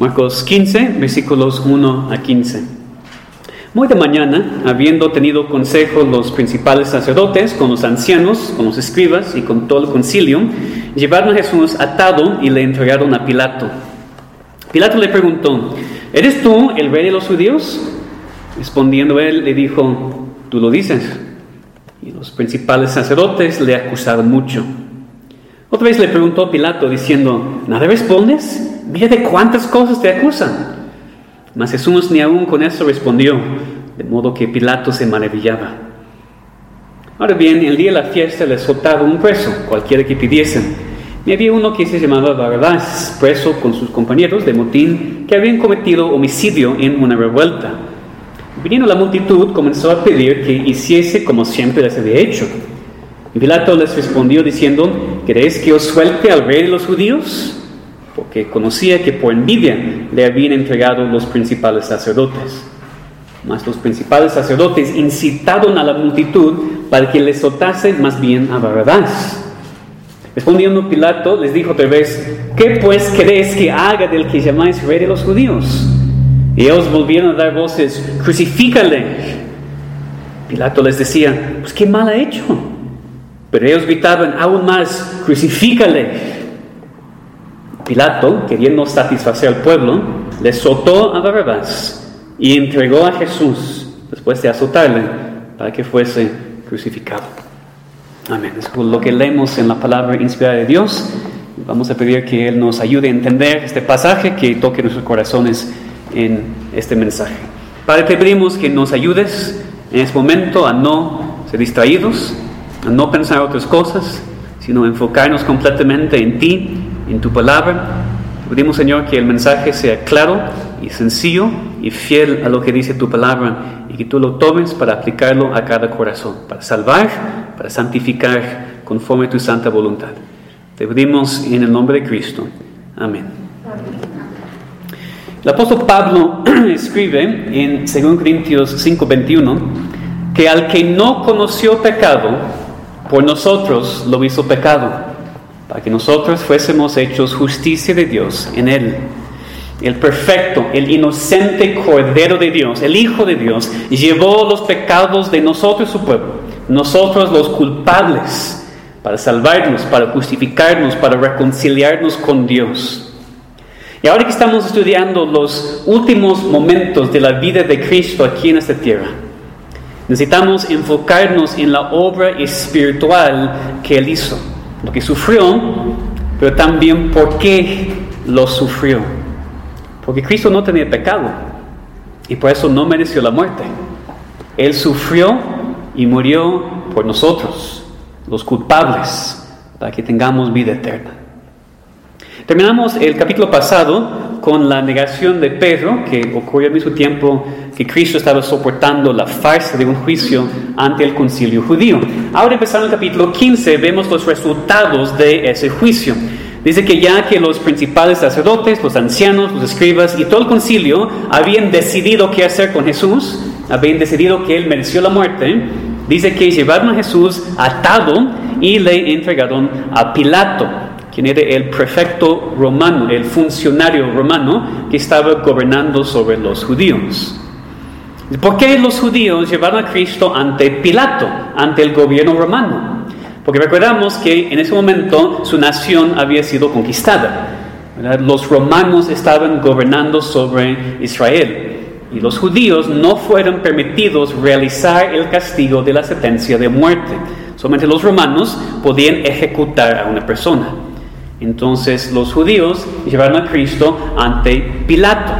Marcos 15, versículos 1 a 15. Muy de mañana, habiendo tenido consejo los principales sacerdotes con los ancianos, con los escribas y con todo el concilio, llevaron a Jesús atado y le entregaron a Pilato. Pilato le preguntó: ¿eres tú el rey de los judíos? Respondiendo él, le dijo: tú lo dices. Y los principales sacerdotes le acusaron mucho. Otra vez le preguntó Pilato, diciendo: ¿nada respondes? Mira de cuántas cosas te acusan. Mas Jesús ni aún con eso respondió, de modo que Pilato se maravillaba. Ahora bien, el día de la fiesta les soltaron un preso, cualquiera que pidiesen. Y había uno que se llamaba Barrabás, preso con sus compañeros de motín, que habían cometido homicidio en una revuelta. Viniendo la multitud, comenzó a pedir que hiciese como siempre les había hecho. Y Pilato les respondió diciendo: ¿queréis que os suelte al rey de los judíos? Porque conocía que por envidia le habían entregado los principales sacerdotes. Mas los principales sacerdotes incitaron a la multitud para que les soltase más bien a Barrabás. Respondiendo Pilato, les dijo otra vez: ¿qué pues queréis que haga del que llamáis rey de los judíos? Y ellos volvieron a dar voces: crucifícale. Pilato les decía: pues qué mal ha hecho. Pero ellos gritaban aún más: crucifícale. Pilato, queriendo satisfacer al pueblo, le soltó a Barrabás y entregó a Jesús después de azotarle para que fuese crucificado. Amén. Es lo que leemos en la palabra inspirada de Dios. Vamos a pedir que Él nos ayude a entender este pasaje, que toque nuestros corazones en este mensaje. Padre, te pedimos que nos ayudes en este momento a no ser distraídos, a no pensar otras cosas, sino enfocarnos completamente en ti, en tu palabra. Te pedimos, Señor, que el mensaje sea claro y sencillo y fiel a lo que dice tu palabra, y que tú lo tomes para aplicarlo a cada corazón, para salvar, para santificar conforme a tu santa voluntad. Te pedimos en el nombre de Cristo. Amén. El apóstol Pablo escribe en 2 Corintios 5:21 que al que no conoció pecado, por nosotros lo hizo pecado, para que nosotros fuésemos hechos justicia de Dios en Él. El perfecto, el inocente Cordero de Dios, el Hijo de Dios, llevó los pecados de nosotros, su pueblo, nosotros los culpables, para salvarnos, para justificarnos, para reconciliarnos con Dios. Y ahora que estamos estudiando los últimos momentos de la vida de Cristo aquí en esta tierra, necesitamos enfocarnos en la obra espiritual que Él hizo, lo que sufrió, pero también por qué lo sufrió. Porque Cristo no tenía pecado y por eso no mereció la muerte. Él sufrió y murió por nosotros, los culpables, para que tengamos vida eterna. Terminamos el capítulo pasado con la negación de Pedro, que ocurrió al mismo tiempo que Cristo estaba soportando la farsa de un juicio ante el concilio judío. Ahora, empezando el capítulo 15, vemos los resultados de ese juicio. Dice que ya que los principales sacerdotes, los ancianos, los escribas y todo el concilio habían decidido qué hacer con Jesús, habían decidido que Él mereció la muerte, dice que llevaron a Jesús atado y le entregaron a Pilato, quien era el prefecto romano, el funcionario romano que estaba gobernando sobre los judíos. ¿Por qué los judíos llevaron a Cristo ante Pilato, ante el gobierno romano? Porque recordamos que en ese momento su nación había sido conquistada, ¿verdad? Los romanos estaban gobernando sobre Israel y los judíos no fueron permitidos realizar el castigo de la sentencia de muerte. Solamente los romanos podían ejecutar a una persona. Entonces los judíos llevaron a Cristo ante Pilato.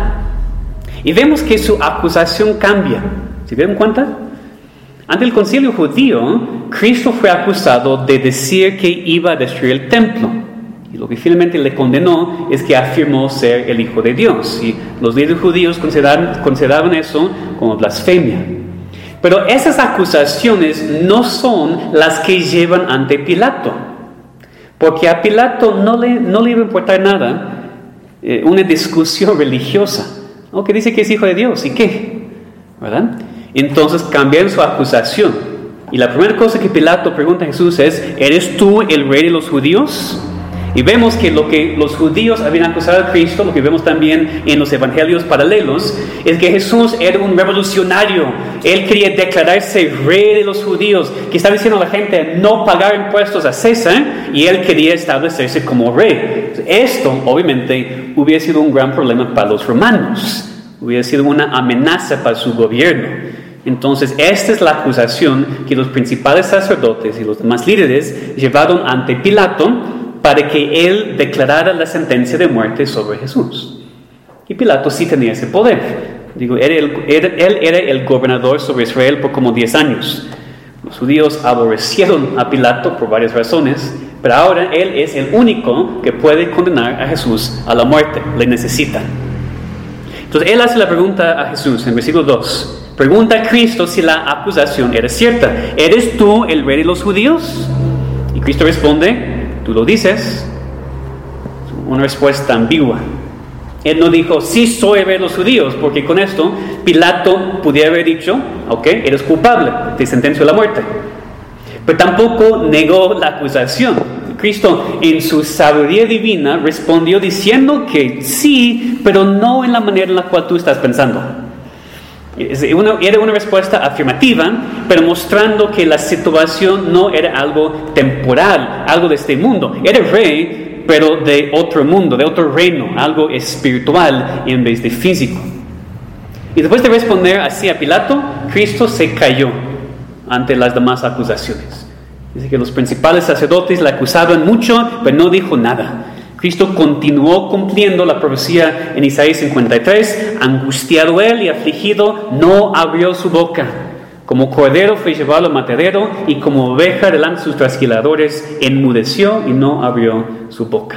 Y vemos que su acusación cambia. ¿Se dieron cuenta? Ante el concilio judío, Cristo fue acusado de decir que iba a destruir el templo. Y lo que finalmente le condenó es que afirmó ser el Hijo de Dios. Y los líderes judíos consideraban eso como blasfemia. Pero esas acusaciones no son las que llevan ante Pilato. Porque a Pilato no le iba a importar nada una discusión religiosa. ¿No? Que dice que es Hijo de Dios. ¿Y qué? ¿Verdad? Entonces cambiaron su acusación. Y la primera cosa que Pilato pregunta a Jesús es: ¿eres tú el rey de los judíos? Y vemos que lo que los judíos habían acusado a Cristo, lo que vemos también en los evangelios paralelos, es que Jesús era un revolucionario. Él quería declararse rey de los judíos, que estaba diciendo a la gente no pagar impuestos a César, y él quería establecerse como rey. Esto, obviamente, hubiera sido un gran problema para los romanos. Hubiera sido una amenaza para su gobierno. Entonces, esta es la acusación que los principales sacerdotes y los demás líderes llevaron ante Pilato para que él declarara la sentencia de muerte sobre Jesús. Y Pilato sí tenía ese poder. Él era el gobernador sobre Israel por como 10 años. Los judíos aborrecieron a Pilato por varias razones, pero ahora él es el único que puede condenar a Jesús a la muerte. Le necesitan. Entonces, él hace la pregunta a Jesús en versículo 2. Pregunta a Cristo si la acusación era cierta. ¿Eres tú el rey de los judíos? Y Cristo responde, tú lo dices. Una respuesta ambigua. Él no dijo, sí soy el rey de los judíos, porque con esto Pilato pudiera haber dicho, ok, eres culpable, te sentencio a la muerte. Pero tampoco negó la acusación. Cristo, en su sabiduría divina, respondió diciendo que sí, pero no en la manera en la cual tú estás pensando. Era una respuesta afirmativa, pero mostrando que la situación no era algo temporal, algo de este mundo. Era rey, pero de otro mundo, de otro reino, algo espiritual en vez de físico. Y después de responder así a Pilato, Cristo se cayó ante las demás acusaciones. Dice que los principales sacerdotes le acusaban mucho, pero no dijo nada. Cristo continuó cumpliendo la profecía en Isaías 53, angustiado él y afligido, no abrió su boca. Como cordero fue llevado al matadero y como oveja delante de sus trasquiladores, enmudeció y no abrió su boca.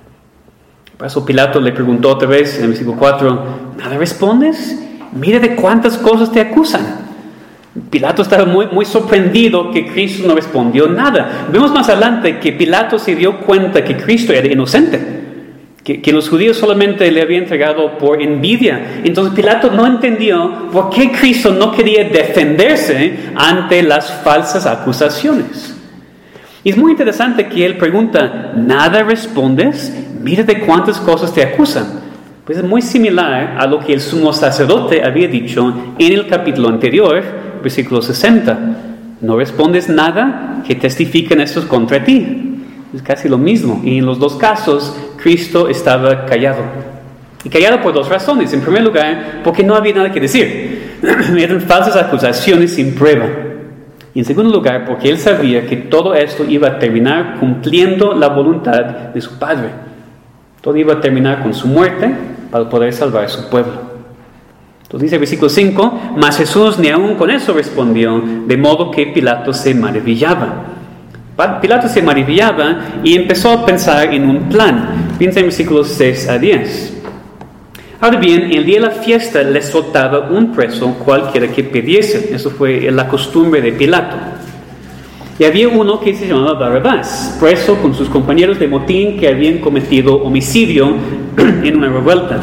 Por eso Pilato le preguntó otra vez en el versículo 4, ¿nada respondes? Mira de cuántas cosas te acusan. Pilato estaba muy sorprendido que Cristo no respondió nada. Vemos más adelante que Pilato se dio cuenta que Cristo era inocente, que los judíos solamente le habían entregado por envidia. Entonces Pilato no entendió por qué Cristo no quería defenderse ante las falsas acusaciones. Y es muy interesante que él pregunta, ¿nada respondes? Mira de cuántas cosas te acusan. Pues es muy similar a lo que el sumo sacerdote había dicho en el capítulo anterior, versículo 60. No respondes nada que testifiquen estos contra ti. Es casi lo mismo. Y en los dos casos, Cristo estaba callado. Y callado por dos razones. En primer lugar, porque no había nada que decir. Eran falsas acusaciones sin prueba. Y en segundo lugar, porque él sabía que todo esto iba a terminar cumpliendo la voluntad de su Padre. Todo iba a terminar con su muerte para poder salvar a su pueblo. Entonces dice el versículo 5, mas Jesús ni aún con eso respondió, de modo que Pilato se maravillaba. Pilato se maravillaba y empezó a pensar en un plan. Piensa en versículos 6 a 10. Ahora bien, el día de la fiesta le soltaba un preso cualquiera que pidiese. Eso fue la costumbre de Pilato. Y había uno que se llamaba Barrabás, preso con sus compañeros de motín que habían cometido homicidio en una revuelta.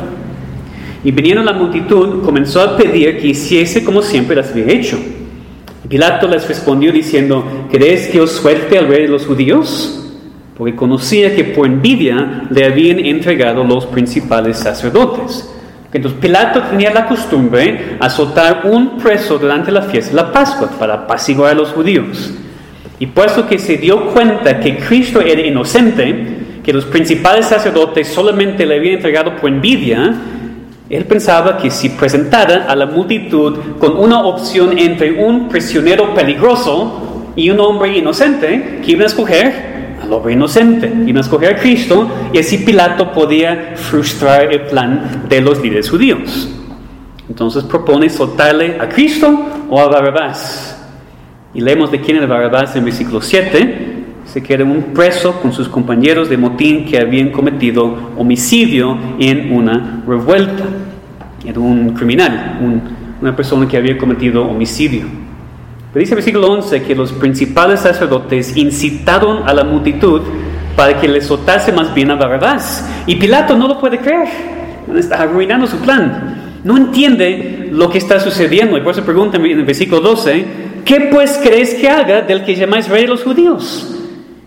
Y viniendo la multitud, comenzó a pedir que hiciese como siempre las había hecho. Y Pilato les respondió diciendo, ¿queréis que os suelte al rey de los judíos? Porque conocía que por envidia le habían entregado los principales sacerdotes. Entonces Pilato tenía la costumbre a soltar un preso durante la fiesta de la Pascua para apaciguar a los judíos. Y puesto que se dio cuenta que Cristo era inocente, que los principales sacerdotes solamente le habían entregado por envidia, él pensaba que si presentara a la multitud con una opción entre un prisionero peligroso y un hombre inocente, que iban a escoger al hombre inocente, iban a escoger a Cristo, y así Pilato podía frustrar el plan de los líderes judíos. Entonces propone soltarle a Cristo o a Barrabás. Y leemos de quién era Barrabás en versículo 7. Se queda un preso con sus compañeros de motín que habían cometido homicidio en una revuelta. Era un criminal, una persona que había cometido homicidio. Pero dice el versículo 11 que los principales sacerdotes incitaron a la multitud para que le soltase más bien a Barrabás. Y Pilato no lo puede creer. Está arruinando su plan. No entiende lo que está sucediendo. Y por eso pregunta en el versículo 12, ¿qué pues crees que haga del que llamáis rey de los judíos?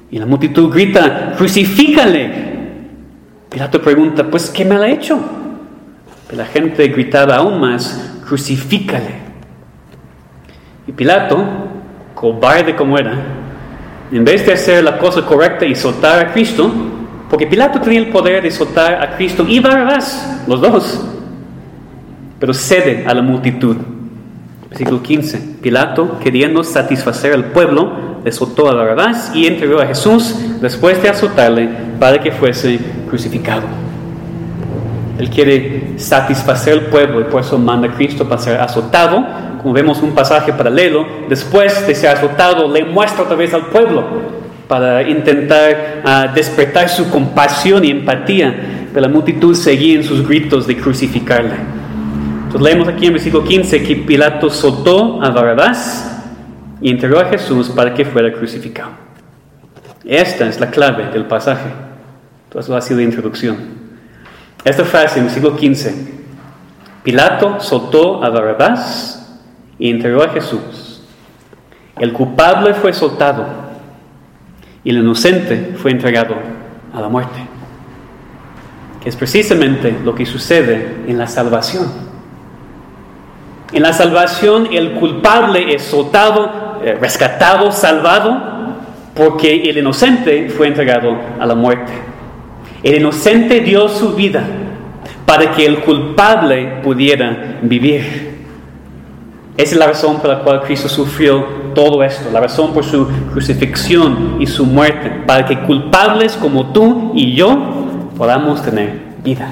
Y la multitud grita: ¡crucifícale! Pilato pregunta: pues, ¿qué mal ha hecho? Pero la gente gritaba aún más: ¡crucifícale! Y Pilato, cobarde como era, en vez de hacer la cosa correcta y soltar a Cristo, porque Pilato tenía el poder de soltar a Cristo y Barrabás, los dos, pero cede a la multitud. Versículo 15. Pilato, queriendo satisfacer al pueblo, le soltó a Barrabás y entregó a Jesús después de azotarle para que fuese crucificado. Él quiere satisfacer al pueblo y por eso manda a Cristo para ser azotado. Como vemos un pasaje paralelo, después de ser azotado, le muestra otra vez al pueblo para intentar despertar su compasión y empatía. Pero la multitud seguía en sus gritos de crucificarle. Entonces leemos aquí en versículo 15 que Pilato soltó a Barrabás y entregó a Jesús para que fuera crucificado. Esta es la clave del pasaje. Entonces ha sido la introducción. Esta frase en versículo 15: Pilato soltó a Barrabás y entregó a Jesús. El culpable fue soltado y el inocente fue entregado a la muerte. Que es precisamente lo que sucede en la salvación. En la salvación el culpable es soltado, rescatado, salvado, porque el inocente fue entregado a la muerte. El inocente dio su vida para que el culpable pudiera vivir. Esa es la razón por la cual Cristo sufrió todo esto, la razón por su crucifixión y su muerte, para que culpables como tú y yo podamos tener vida.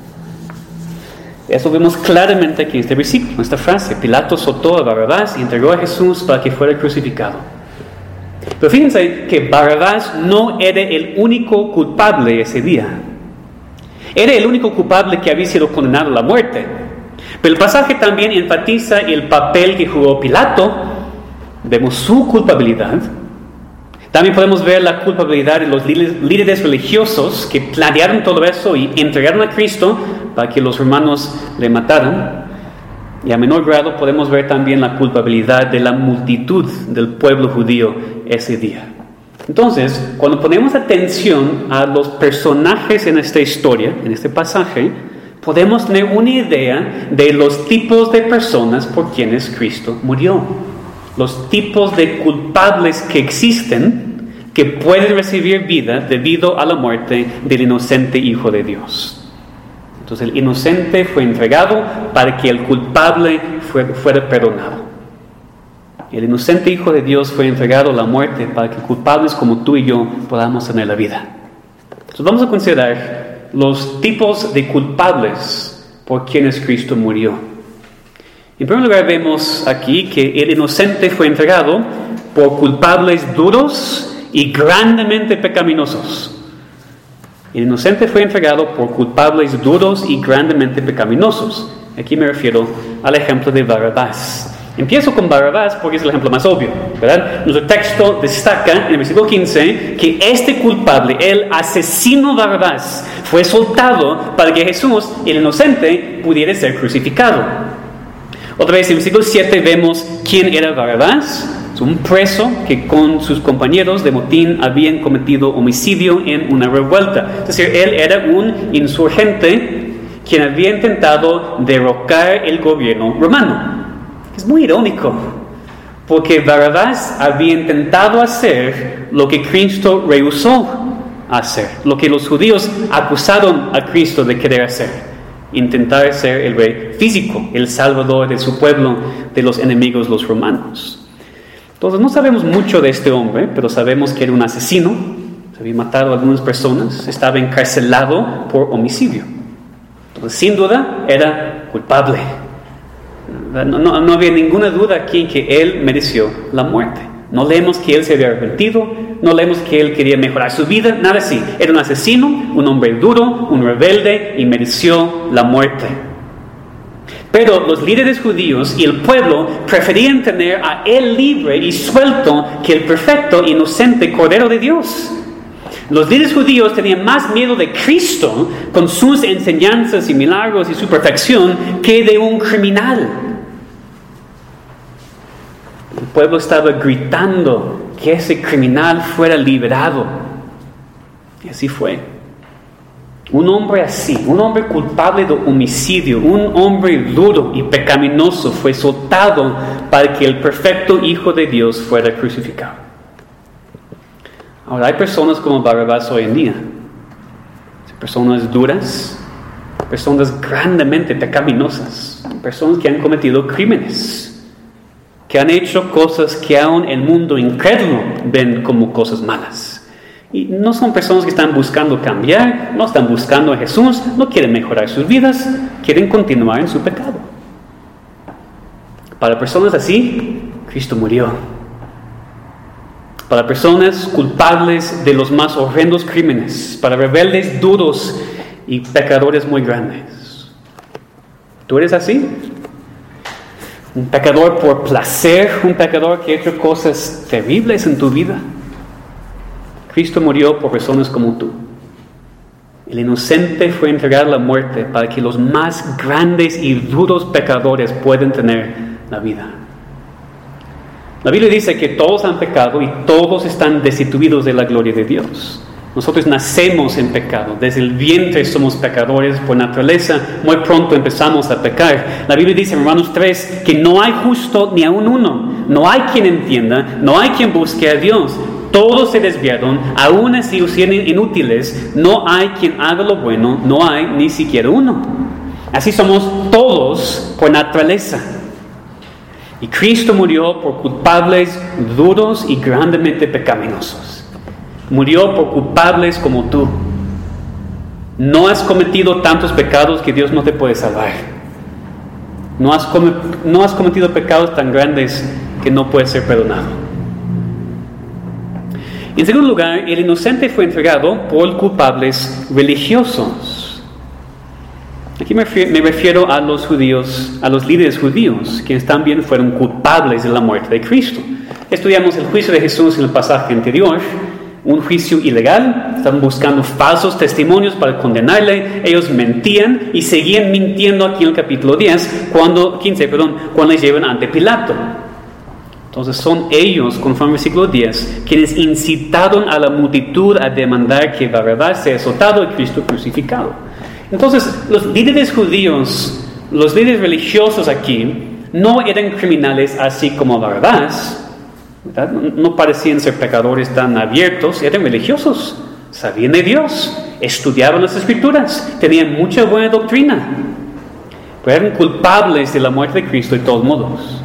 Eso vemos claramente aquí en este versículo, en esta frase: Pilato soltó a Barrabás y entregó a Jesús para que fuera crucificado. Pero fíjense que Barrabás no era el único culpable ese día. Era el único culpable que había sido condenado a la muerte. Pero el pasaje también enfatiza el papel que jugó Pilato. Vemos su culpabilidad. También podemos ver la culpabilidad de los líderes religiosos que planearon todo eso y entregaron a Cristo para que los romanos le mataran. Y a menor grado podemos ver también la culpabilidad de la multitud del pueblo judío ese día. Entonces, cuando ponemos atención a los personajes en esta historia, en este pasaje, podemos tener una idea de los tipos de personas por quienes Cristo murió. Los tipos de culpables que existen, que pueden recibir vida debido a la muerte del inocente Hijo de Dios. Entonces el inocente fue entregado para que el culpable fuera perdonado. El inocente Hijo de Dios fue entregado a la muerte para que culpables como tú y yo podamos tener la vida. Entonces vamos a considerar los tipos de culpables por quienes Cristo murió. En primer lugar vemos aquí que el inocente fue entregado por culpables duros y grandemente pecaminosos. El inocente fue entregado por culpables duros y grandemente pecaminosos. Aquí me refiero al ejemplo de Barrabás. Empiezo con Barrabás porque es el ejemplo más obvio, ¿verdad? Nuestro texto destaca en el versículo 15 que este culpable, el asesino Barrabás, fue soltado para que Jesús, el inocente, pudiera ser crucificado. Otra vez en el versículo 7 vemos quién era Barrabás. Es un preso que con sus compañeros de motín habían cometido homicidio en una revuelta. Es decir, él era un insurgente quien había intentado derrocar el gobierno romano. Es muy irónico, porque Barrabás había intentado hacer lo que Cristo rehusó hacer, lo que los judíos acusaron a Cristo de querer hacer: intentar ser el rey físico, el salvador de su pueblo, de los enemigos, los romanos. Entonces no sabemos mucho de este hombre, pero sabemos que era un asesino, se había matado a algunas personas, estaba encarcelado por homicidio. Entonces sin duda era culpable. No había ninguna duda aquí que él mereció la muerte. No leemos que él se había arrepentido, no leemos que él quería mejorar su vida, nada así. Era un asesino, un hombre duro, un rebelde y mereció la muerte. Pero los líderes judíos y el pueblo preferían tener a él libre y suelto que el perfecto, inocente Cordero de Dios. Los líderes judíos tenían más miedo de Cristo con sus enseñanzas y milagros y su perfección que de un criminal. El pueblo estaba gritando que ese criminal fuera liberado. Y así fue. Un hombre así, un hombre culpable de homicidio, un hombre duro y pecaminoso fue soltado para que el perfecto Hijo de Dios fuera crucificado. Ahora, hay personas como Barrabás hoy en día. Personas duras, personas grandemente pecaminosas, personas que han cometido crímenes, que han hecho cosas que aún el mundo incrédulo ven como cosas malas. Y no son personas que están buscando cambiar, no están buscando a Jesús, no quieren mejorar sus vidas, quieren continuar en su pecado. Para personas así, Cristo murió. Para personas culpables de los más horrendos crímenes, para rebeldes duros y pecadores muy grandes. ¿Tú eres así? Un pecador por placer, un pecador que ha hecho cosas terribles en tu vida. Cristo murió por personas como tú. El inocente fue entregado a la muerte para que los más grandes y duros pecadores puedan tener la vida. La Biblia dice que todos han pecado y todos están destituidos de la gloria de Dios. Nosotros nacemos en pecado, desde el vientre somos pecadores por naturaleza, muy pronto empezamos a pecar. La Biblia dice en Romanos 3 que no hay justo ni aun uno, no hay quien entienda, no hay quien busque a Dios. Todos se desviaron, aún así siendo inútiles, no hay quien haga lo bueno, no hay ni siquiera uno. Así somos todos por naturaleza. Y Cristo murió por culpables duros y grandemente pecaminosos. Murió por culpables como tú. No has cometido tantos pecados que Dios no te puede salvar. No has cometido pecados tan grandes que no puedes ser perdonado. En segundo lugar, el inocente fue entregado por culpables religiosos. Aquí me refiero a los judíos, a los líderes judíos, quienes también fueron culpables de la muerte de Cristo. Estudiamos el juicio de Jesús en el pasaje anterior, un juicio ilegal, estaban buscando falsos testimonios para condenarle, ellos mentían y seguían mintiendo aquí en el capítulo 15, cuando les llevan ante Pilato. Entonces son ellos, conforme al versículo 10, quienes incitaron a la multitud a demandar que Barrabás sea azotado y Cristo crucificado. Entonces los líderes judíos, los líderes religiosos aquí, no eran criminales así como Barrabás, ¿verdad? No parecían ser pecadores tan abiertos, eran religiosos, sabían de Dios, estudiaban las Escrituras, tenían mucha buena doctrina, pero eran culpables de la muerte de Cristo de todos modos.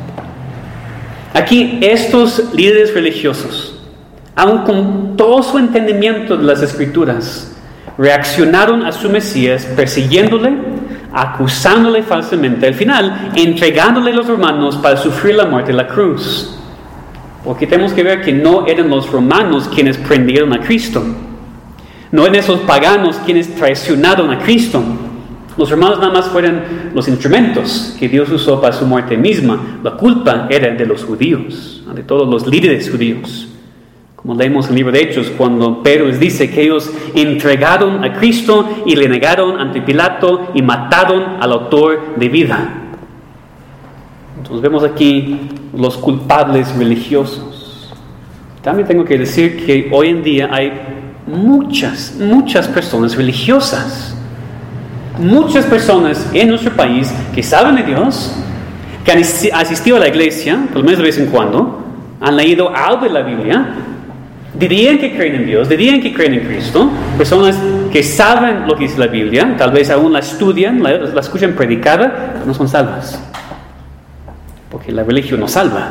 Aquí estos líderes religiosos, aun con todo su entendimiento de las Escrituras, reaccionaron a su Mesías persiguiéndole, acusándole falsamente, al final entregándole a los romanos para sufrir la muerte en la cruz. Porque tenemos que ver que no eran los romanos quienes prendieron a Cristo, no eran esos paganos quienes traicionaron a Cristo. Los romanos nada más fueron los instrumentos que Dios usó para su muerte misma. La culpa era de los judíos, de todos los líderes judíos. Como leemos en el libro de Hechos, cuando Pedro les dice que ellos entregaron a Cristo y le negaron ante Pilato y mataron al autor de vida. Entonces vemos aquí los culpables religiosos. También tengo que decir que hoy en día hay muchas personas religiosas. Muchas personas en nuestro país que saben de Dios, que han asistido a la iglesia, por lo menos de vez en cuando, han leído algo de la Biblia, dirían que creen en Dios, dirían que creen en Cristo, personas que saben lo que dice la Biblia, tal vez aún la estudian, la escuchan predicada, pero no son salvas, porque la religión no salva.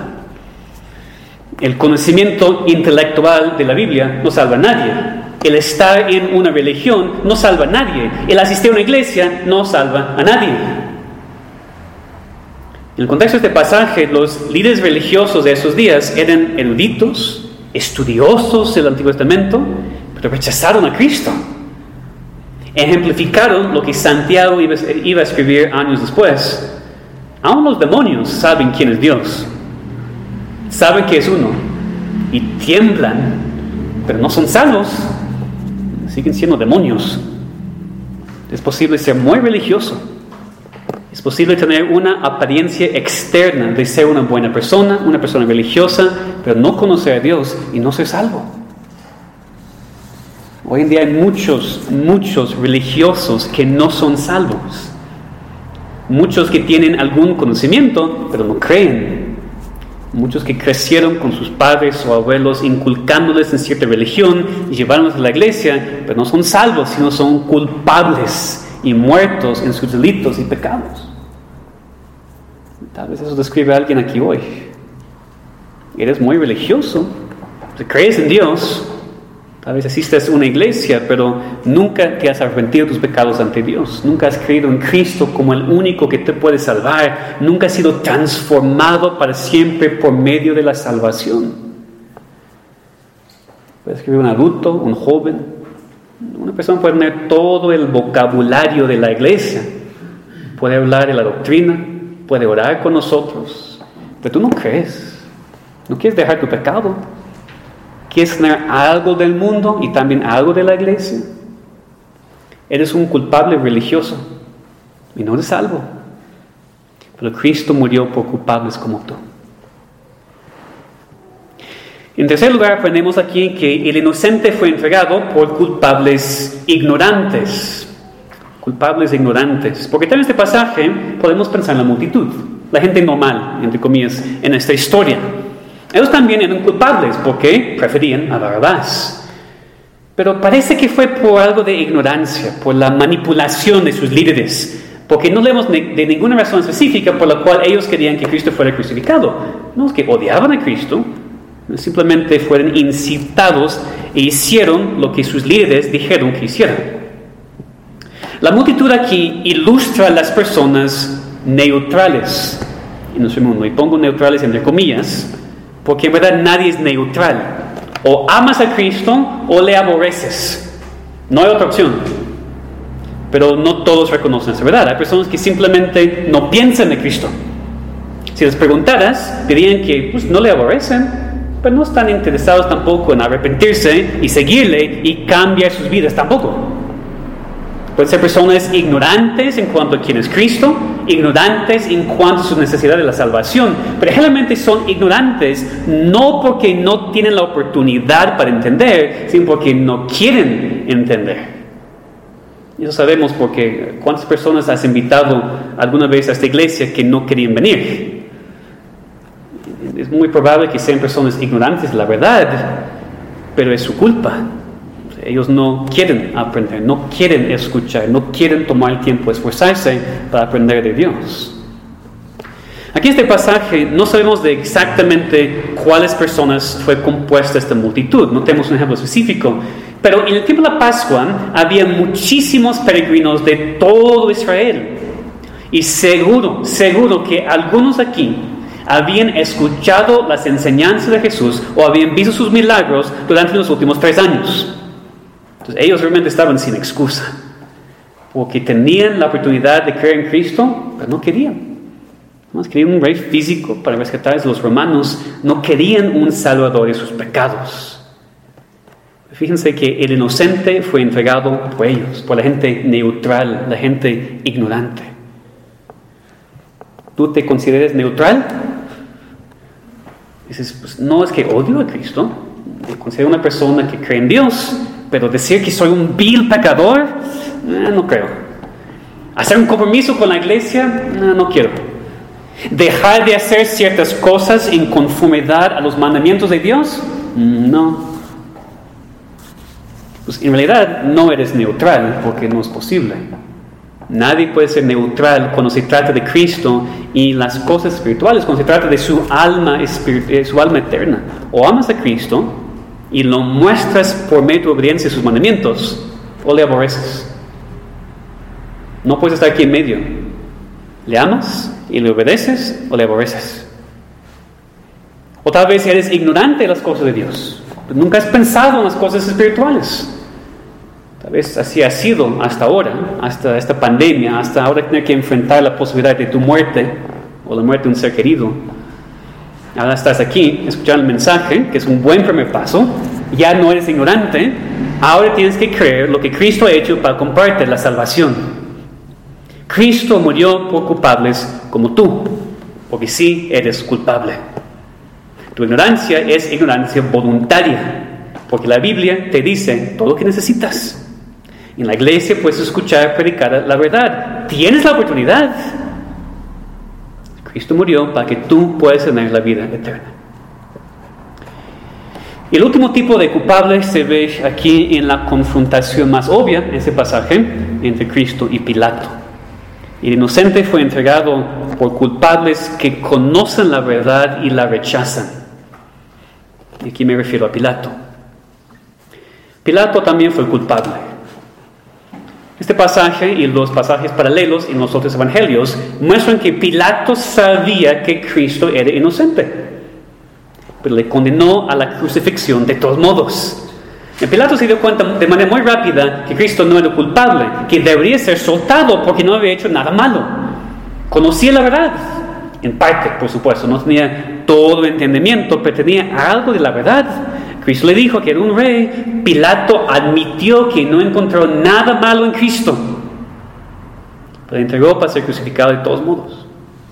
El conocimiento intelectual de la Biblia no salva a nadie. El estar en una religión no salva a nadie. El asistir a una iglesia no salva a nadie. En el contexto de este pasaje, los líderes religiosos de esos días eran eruditos, estudiosos del Antiguo Testamento, pero rechazaron a Cristo. Ejemplificaron lo que Santiago iba a escribir años después. Aún los demonios saben quién es Dios, saben que es uno, y tiemblan, pero no son salvos. Siguen siendo demonios. Es posible ser muy religioso Es posible tener una apariencia externa de ser una buena persona, una persona religiosa, pero no conocer a Dios y no ser salvo. Hoy en día hay muchos religiosos que no son salvos. Muchos que tienen algún conocimiento, pero no creen. Muchos que crecieron con sus padres o abuelos inculcándoles en cierta religión y llevándolos a la iglesia, pero no son salvos, sino son culpables y muertos en sus delitos y pecados. Tal vez eso describe a alguien aquí hoy. Eres muy religioso, crees en Dios, tal vez asistes a una iglesia, pero nunca te has arrepentido de tus pecados ante Dios. Nunca has creído en Cristo como el único que te puede salvar. Nunca has sido transformado para siempre por medio de la salvación. Puede escribir un adulto, un joven. Una persona puede tener todo el vocabulario de la iglesia. Puede hablar de la doctrina, puede orar con nosotros, pero tú no crees. No quieres dejar tu pecado. ¿Quieres tener algo del mundo y también algo de la iglesia? Eres un culpable religioso y no eres salvo. Pero Cristo murió por culpables como tú. En tercer lugar, aprendemos aquí que el inocente fue entregado por culpables ignorantes. Culpables ignorantes. Porque en este pasaje podemos pensar en la multitud, la gente normal, entre comillas, en esta historia. Ellos también eran culpables porque preferían a Barrabás. Pero parece que fue por algo de ignorancia, por la manipulación de sus líderes, porque no leemos de ninguna razón específica por la cual ellos querían que Cristo fuera crucificado. No es que odiaban a Cristo, simplemente fueron incitados e hicieron lo que sus líderes dijeron que hicieran. La multitud aquí ilustra a las personas neutrales en nuestro mundo, y pongo neutrales entre comillas, porque en verdad nadie es neutral. O amas a Cristo o le aborreces. No hay otra opción. Pero no todos reconocen esa verdad. Hay personas que simplemente no piensan en Cristo. Si les preguntaras, dirían que no le aborrecen, pero no están interesados tampoco en arrepentirse y seguirle y cambiar sus vidas tampoco. Pueden ser personas ignorantes en cuanto a quién es Cristo, ignorantes en cuanto a su necesidad de la salvación, pero generalmente son ignorantes no porque no tienen la oportunidad para entender, sino porque no quieren entender. Y eso sabemos porque ¿cuántas personas has invitado alguna vez a esta iglesia que no querían venir? Es muy probable que sean personas ignorantes de la verdad, pero es su culpa. Ellos no quieren aprender, no quieren escuchar, no quieren tomar el tiempo de esforzarse para aprender de Dios. Aquí en este pasaje no sabemos de exactamente cuáles personas fue compuesta esta multitud, no tenemos un ejemplo específico, pero en el tiempo de la Pascua había muchísimos peregrinos de todo Israel. Y seguro que algunos aquí habían escuchado las enseñanzas de Jesús o habían visto sus milagros durante los últimos 3 años. Entonces ellos realmente estaban sin excusa, porque tenían la oportunidad de creer en Cristo, pero no querían. No querían un rey físico para rescatar a los romanos, no querían un salvador de sus pecados. Fíjense que el inocente fue entregado por ellos, por la gente neutral, la gente ignorante. ¿Tú te consideras neutral? Dices, no es que odio a Cristo, me considero una persona que cree en Dios, pero decir que soy un vil pecador, no creo. Hacer un compromiso con la iglesia, no quiero. Dejar de hacer ciertas cosas en conformidad a los mandamientos de Dios, no. Pues en realidad no eres neutral porque no es posible. Nadie puede ser neutral cuando se trata de Cristo y las cosas espirituales, cuando se trata de su alma eterna. O amas a Cristo y lo muestras por medio de tu obediencia a sus mandamientos, o le aborreces. No puedes estar aquí en medio. ¿Le amas y le obedeces o le aborreces? O tal vez eres ignorante de las cosas de Dios. Nunca has pensado en las cosas espirituales. Tal vez así ha sido hasta ahora, hasta esta pandemia, hasta ahora tener que enfrentar la posibilidad de tu muerte o la muerte de un ser querido. Ahora estás aquí escuchando el mensaje, que es un buen primer paso. Ya no eres ignorante. Ahora tienes que creer lo que Cristo ha hecho para comprarte la salvación. Cristo murió por culpables como tú, porque sí eres culpable. Tu ignorancia es ignorancia voluntaria, porque la Biblia te dice todo lo que necesitas. En la iglesia puedes escuchar, predicar la verdad. Tienes la oportunidad. Cristo murió para que tú puedas tener la vida eterna. Y el último tipo de culpable se ve aquí en la confrontación más obvia, en ese pasaje, entre Cristo y Pilato. El inocente fue entregado por culpables que conocen la verdad y la rechazan. Y aquí me refiero a Pilato. Pilato también fue culpable. Este pasaje y los pasajes paralelos en los otros evangelios muestran que Pilato sabía que Cristo era inocente, pero le condenó a la crucifixión de todos modos. Y Pilato se dio cuenta de manera muy rápida que Cristo no era culpable, que debería ser soltado porque no había hecho nada malo. Conocía la verdad, en parte, por supuesto, no tenía todo el entendimiento, pero tenía algo de la verdad. Cristo le dijo que era un rey. Pilato admitió que no encontró nada malo en Cristo, pero le entregó para ser crucificado de todos modos.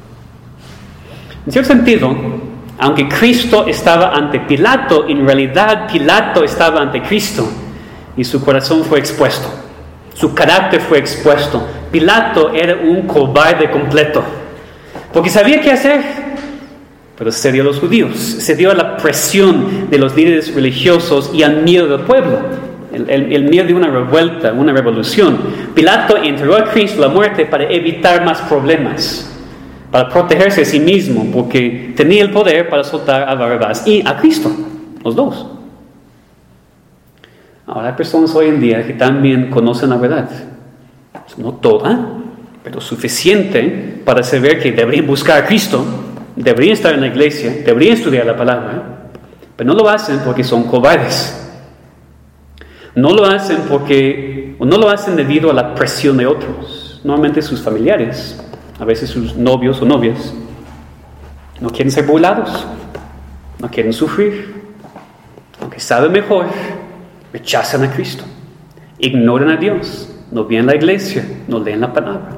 En cierto sentido, aunque Cristo estaba ante Pilato, en realidad Pilato estaba ante Cristo y su corazón fue expuesto, su carácter fue expuesto. Pilato era un cobarde completo, porque sabía qué hacer, pero cedió a los judíos, cedió a la presión de los líderes religiosos y al miedo del pueblo, el miedo de una revuelta, una revolución. Pilato entregó a Cristo la muerte para evitar más problemas, para protegerse a sí mismo, porque tenía el poder para soltar a Barrabás y a Cristo, los dos. Ahora hay personas hoy en día que también conocen la verdad, no toda, pero suficiente para saber que deberían buscar a Cristo, deberían estar en la iglesia, deberían estudiar la palabra, pero no lo hacen porque son cobardes. No lo hacen debido a la presión de otros, normalmente sus familiares, a veces sus novios o novias. No quieren ser burlados, no quieren sufrir, aunque saben mejor, rechazan a Cristo, ignoran a Dios, no vienen a la iglesia, no leen la palabra.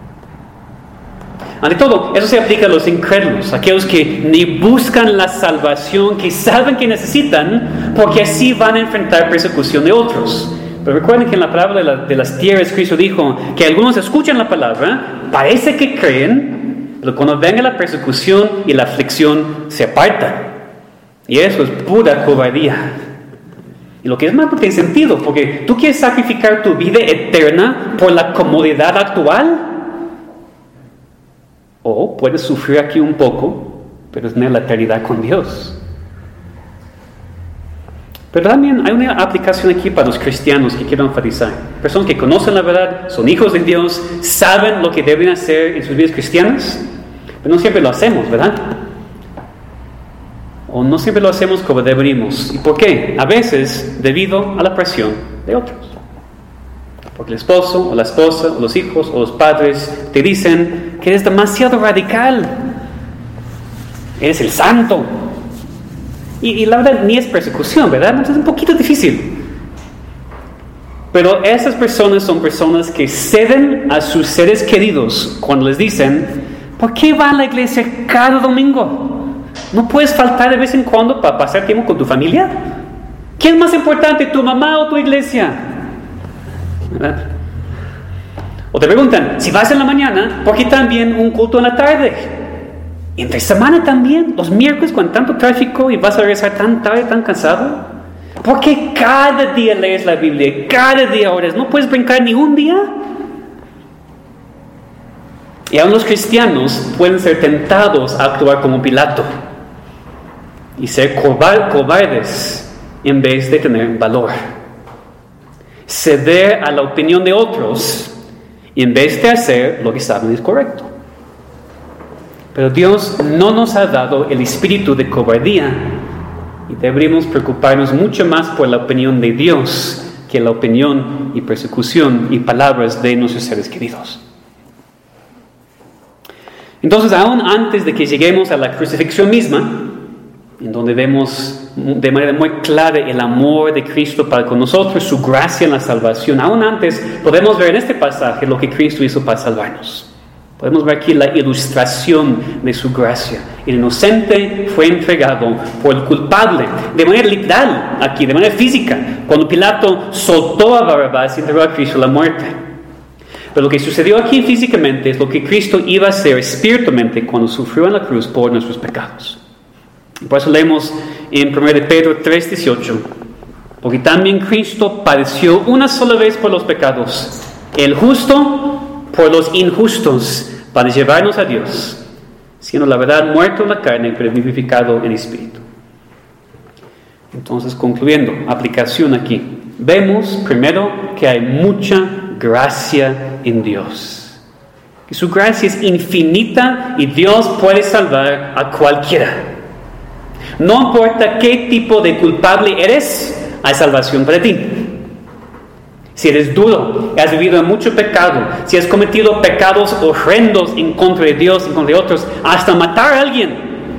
Ante todo, eso se aplica a los incrédulos, aquellos que ni buscan la salvación que saben que necesitan, porque así van a enfrentar persecución de otros. Pero recuerden que en la parábola de las tierras Cristo dijo que algunos escuchan la palabra, parece que creen, pero cuando venga la persecución y la aflicción se apartan. Y eso es pura cobardía. Y lo que es más no tiene sentido, porque tú quieres sacrificar tu vida eterna por la comodidad actual. O puedes sufrir aquí un poco, pero tener la eternidad con Dios. Pero también hay una aplicación aquí para los cristianos que quiero enfatizar. Personas que conocen la verdad, son hijos de Dios, saben lo que deben hacer en sus vidas cristianas, pero no siempre lo hacemos, ¿verdad? O no siempre lo hacemos como deberíamos. ¿Y por qué? A veces debido a la presión de otros. Porque el esposo o la esposa o los hijos o los padres te dicen que eres demasiado radical, eres el santo. Y la verdad ni es persecución, ¿verdad? Entonces es un poquito difícil. Pero esas personas son personas que ceden a sus seres queridos cuando les dicen: ¿por qué vas a la iglesia cada domingo? ¿No puedes faltar de vez en cuando para pasar tiempo con tu familia? ¿Qué es más importante, tu mamá o tu iglesia? ¿Verdad? O te preguntan: si vas en la mañana, ¿por qué también un culto en la tarde? Y entre semana también, los miércoles con tanto tráfico y vas a regresar tan tarde, tan cansado. ¿Por qué cada día lees la Biblia? Cada día oras. ¿No puedes brincar ni un día? Y aún los cristianos pueden ser tentados a actuar como Pilato y ser cobardes en vez de tener valor. Ceder a la opinión de otros en vez de hacer lo que saben es correcto. Pero Dios no nos ha dado el espíritu de cobardía y deberíamos preocuparnos mucho más por la opinión de Dios que la opinión y persecución y palabras de nuestros seres queridos. Entonces, aún antes de que lleguemos a la crucifixión misma, en donde vemos de manera muy clara el amor de Cristo para con nosotros, su gracia en la salvación. Aún antes podemos ver en este pasaje lo que Cristo hizo para salvarnos. Podemos ver aquí la ilustración de su gracia. El inocente fue entregado por el culpable, de manera literal aquí, de manera física, cuando Pilato soltó a Barrabás y entregó a Cristo a la muerte. Pero lo que sucedió aquí físicamente es lo que Cristo iba a hacer espiritualmente cuando sufrió en la cruz por nuestros pecados. Y por eso leemos en 1 Pedro 3:18, porque también Cristo padeció una sola vez por los pecados, el justo por los injustos, para llevarnos a Dios, siendo la verdad muerto en la carne, pero vivificado en espíritu. Entonces, concluyendo, aplicación aquí. Vemos primero que hay mucha gracia en Dios. Que su gracia es infinita y Dios puede salvar a cualquiera. No importa qué tipo de culpable eres, hay salvación para ti. Si eres duro, has vivido en mucho pecado, si has cometido pecados horrendos en contra de Dios, en contra de otros, hasta matar a alguien,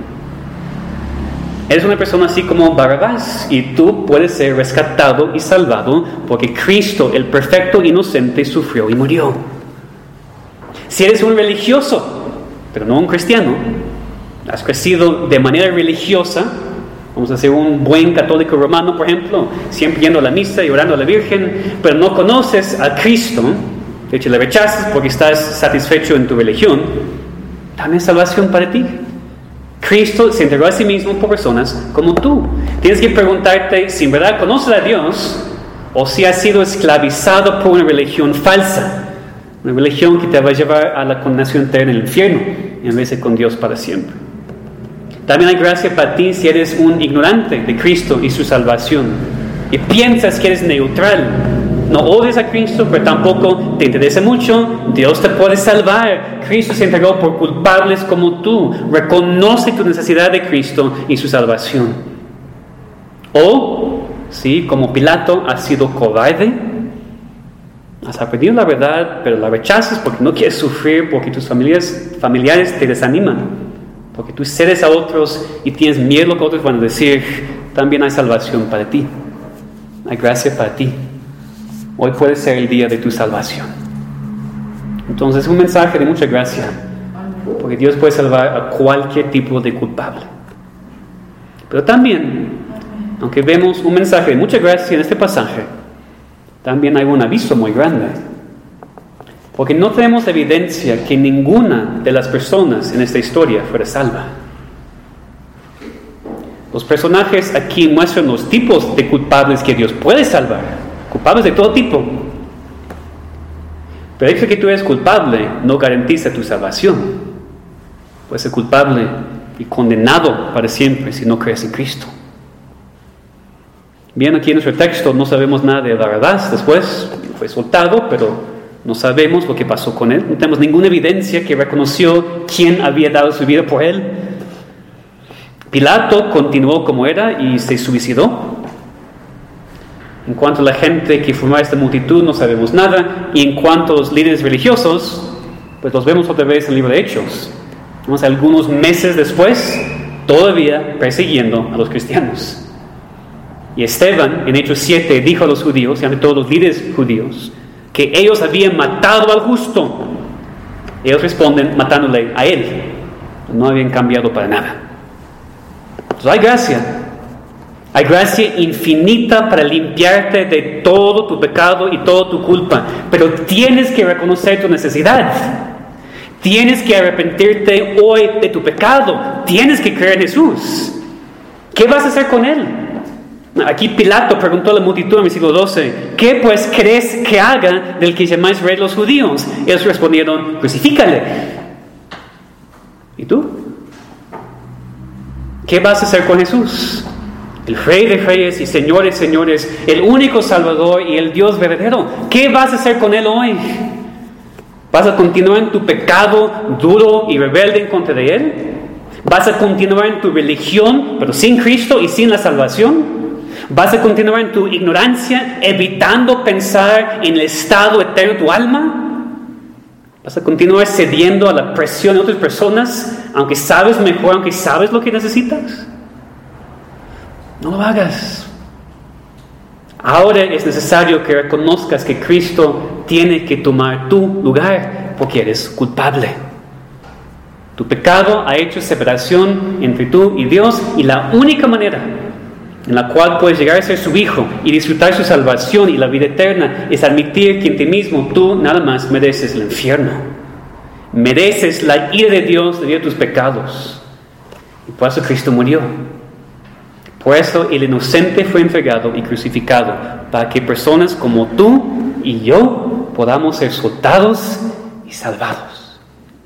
eres una persona así como Barrabás y tú puedes ser rescatado y salvado porque Cristo, el perfecto inocente, sufrió y murió. Si eres un religioso, pero no un cristiano, has crecido de manera religiosa, vamos a ser un buen católico romano, por ejemplo, siempre yendo a la misa y orando a la Virgen, pero no conoces a Cristo, de hecho le rechazas porque estás satisfecho en tu religión, también salvación para ti. Cristo se entregó a sí mismo por personas como tú. Tienes que preguntarte si en verdad conoces a Dios o si has sido esclavizado por una religión falsa, una religión que te va a llevar a la condenación eterna en el infierno en vez de con Dios para siempre. También hay gracia para ti si eres un ignorante de Cristo y su salvación y piensas que eres neutral. No odias a Cristo, pero tampoco te interesa mucho. Dios te puede salvar. Cristo se entregó por culpables como tú. Reconoce tu necesidad de Cristo y su salvación. O, sí, como Pilato, has sido cobarde. Has aprendido la verdad, pero la rechazas porque no quieres sufrir, porque tus familiares te desaniman. Porque tú cedes a otros y tienes miedo a lo que otros van a decir. También hay salvación para ti. Hay gracia para ti. Hoy puede ser el día de tu salvación. Entonces, un mensaje de mucha gracia. Porque Dios puede salvar a cualquier tipo de culpable. Pero también, aunque vemos un mensaje de mucha gracia en este pasaje, también hay un aviso muy grande. Porque no tenemos evidencia que ninguna de las personas en esta historia fuera salva. Los personajes aquí muestran los tipos de culpables que Dios puede salvar. Culpables de todo tipo. Pero el hecho de que tú eres culpable no garantiza tu salvación. Puedes ser culpable y condenado para siempre si no crees en Cristo. Bien, aquí en nuestro texto no sabemos nada de Barrabás. Después fue soltado, pero no sabemos lo que pasó con él. No tenemos ninguna evidencia que reconoció quién había dado su vida por él. Pilato continuó como era y se suicidó. En cuanto a la gente que formaba esta multitud, no sabemos nada. Y en cuanto a los líderes religiosos, pues los vemos otra vez en el libro de Hechos. Vamos algunos meses después, todavía persiguiendo a los cristianos. Y Esteban, en Hechos 7, dijo a los judíos, y ante todos los líderes judíos, que ellos habían matado al justo. Ellos responden matándole a él. No habían cambiado para nada. Entonces hay gracia. Hay gracia infinita para limpiarte de todo tu pecado y toda tu culpa. Pero tienes que reconocer tu necesidad. Tienes que arrepentirte hoy de tu pecado. Tienes que creer en Jesús. ¿Qué vas a hacer con él? Aquí Pilato preguntó a la multitud en el versículo 12: ¿qué pues crees que haga del que llamáis rey los judíos? Ellos respondieron: crucifícale. ¿Y tú? ¿Qué vas a hacer con Jesús? El Rey de Reyes y Señores, Señores, el único Salvador y el Dios verdadero. ¿Qué vas a hacer con Él hoy? ¿Vas a continuar en tu pecado duro y rebelde en contra de Él? ¿Vas a continuar en tu religión, pero sin Cristo y sin la salvación? ¿Vas a continuar en tu ignorancia, evitando pensar en el estado eterno de tu alma? ¿Vas a continuar cediendo a la presión de otras personas, aunque sabes mejor, aunque sabes lo que necesitas? No lo hagas. Ahora es necesario que reconozcas que Cristo tiene que tomar tu lugar porque eres culpable. Tu pecado ha hecho separación entre tú y Dios, y la única manera en la cual puedes llegar a ser su hijo y disfrutar su salvación y la vida eterna es admitir que en ti mismo tú nada más mereces el infierno. Mereces la ira de Dios debido a tus pecados. Y por eso Cristo murió. Por eso el inocente fue entregado y crucificado, para que personas como tú y yo podamos ser soltados y salvados.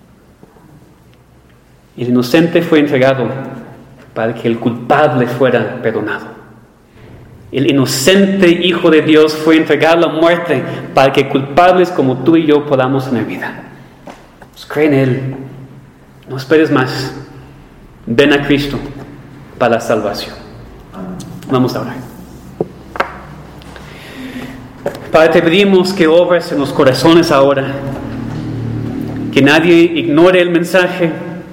El inocente fue entregado para que el culpable fuera perdonado. El inocente Hijo de Dios fue entregado a la muerte para que culpables como tú y yo podamos tener vida. Pues cree en Él. No esperes más. Ven a Cristo para la salvación. Vamos a orar. Padre, te pedimos que obres en los corazones ahora. Que nadie ignore el mensaje.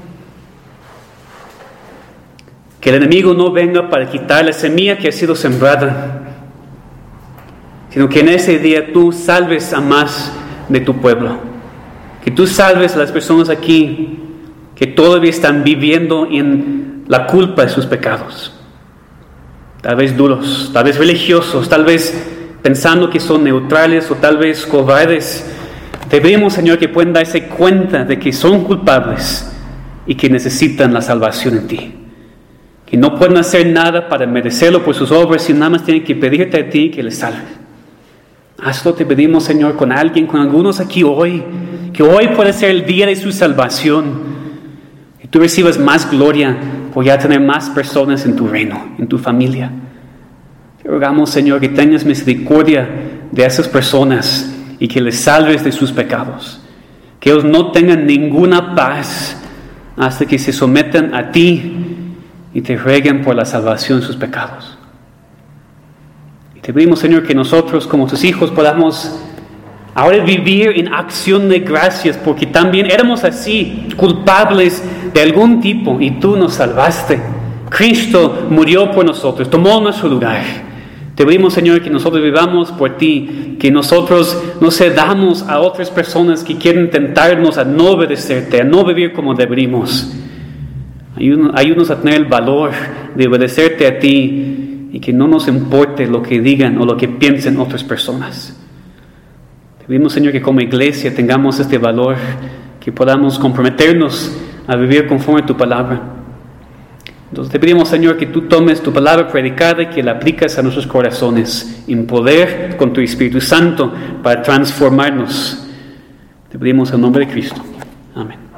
Que el enemigo no venga para quitar la semilla que ha sido sembrada, sino que en ese día tú salves a más de tu pueblo. Que tú salves a las personas aquí que todavía están viviendo en la culpa de sus pecados. Tal vez duros, tal vez religiosos, tal vez pensando que son neutrales o tal vez cobardes. Te pedimos, Señor, que puedan darse cuenta de que son culpables y que necesitan la salvación en ti. Que no pueden hacer nada para merecerlo por sus obras, sino nada más tienen que pedirte a ti que les salve. Hazlo, te pedimos, Señor, con alguien, con algunos aquí hoy, que hoy puede ser el día de su salvación. Que tú recibas más gloria por ya tener más personas en tu reino, en tu familia. Te rogamos, Señor, que tengas misericordia de esas personas y que les salves de sus pecados. Que ellos no tengan ninguna paz hasta que se sometan a ti y te rueguen por la salvación de sus pecados. Y te pedimos, Señor, que nosotros como tus hijos podamos ahora vivir en acción de gracias, porque también éramos así, culpables de algún tipo, y tú nos salvaste. Cristo murió por nosotros, tomó nuestro lugar. Te pedimos, Señor, que nosotros vivamos por ti, que nosotros no cedamos a otras personas que quieren tentarnos a no obedecerte, a no vivir como deberíamos. Ayúdanos a tener el valor de obedecerte a ti y que no nos importe lo que digan o lo que piensen otras personas. Te pedimos, Señor, que como iglesia tengamos este valor, que podamos comprometernos a vivir conforme a tu palabra. Entonces te pedimos, Señor, que tú tomes tu palabra predicada y que la aplicas a nuestros corazones en poder con tu Espíritu Santo para transformarnos. Te pedimos en nombre de Cristo. Amén.